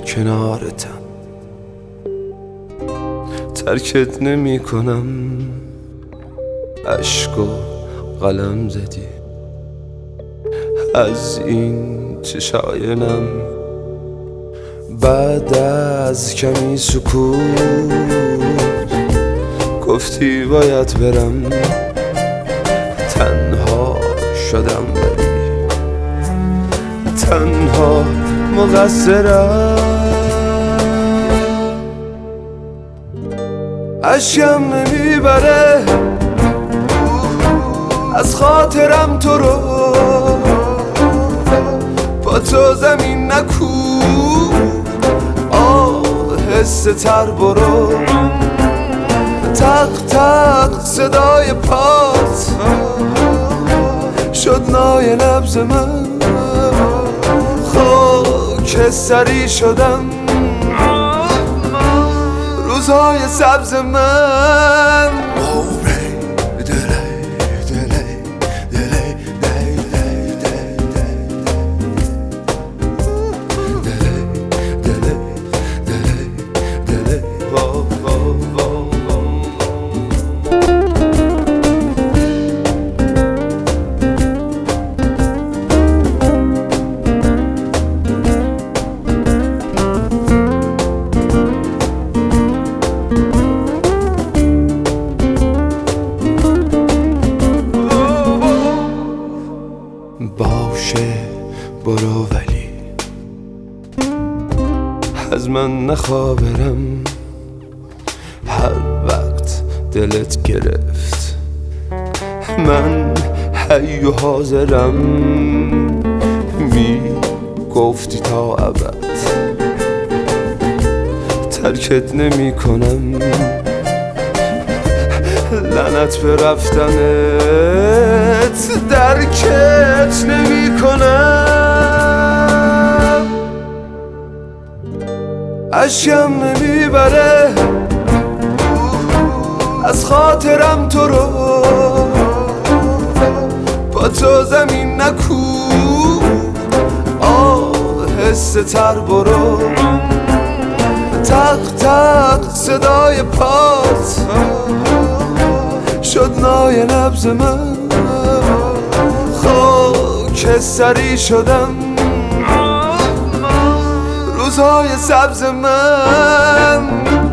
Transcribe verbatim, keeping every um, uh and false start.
کنارتم، ترکت نمی کنم. عشق و قلم زدی از این چه شاینم. بعد از کمی سکوت گفتی باید برم، تنها شدم ولی تنها مقصرم. اشکم نمیبره از خاطرم تو رو، با تو زمین نکو، آهسته تر برو. تق تق صدای پات شد نای نبض من، خاکستری شدم روزهای سبز من. باشه برو ولی از من نخوابرم. هر وقت دلت گرفت من حی و حاضرم. می گفتی تا ابد ترکت نمی کنم. لعنت به رفتنت درکت نمی کنم. اشکم نمیبره از خاطرم تو رو، با تو زمین نکو، آهسته تر برو. تق تق صدای پات شد نای نبض من، خاکستری شدم روزهای سبز من.